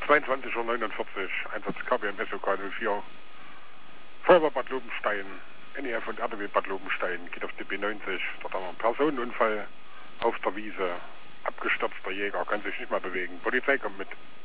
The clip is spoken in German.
22:49 Uhr, Einsatz KBM SOK 04. Feuerwehr Bad Lobenstein, NEF und RTW Bad Lobenstein, geht auf die B90. Dort haben wir einen Personenunfall auf der Wiese. Abgestürzter Jäger, kann sich nicht mehr bewegen. Polizei kommt mit.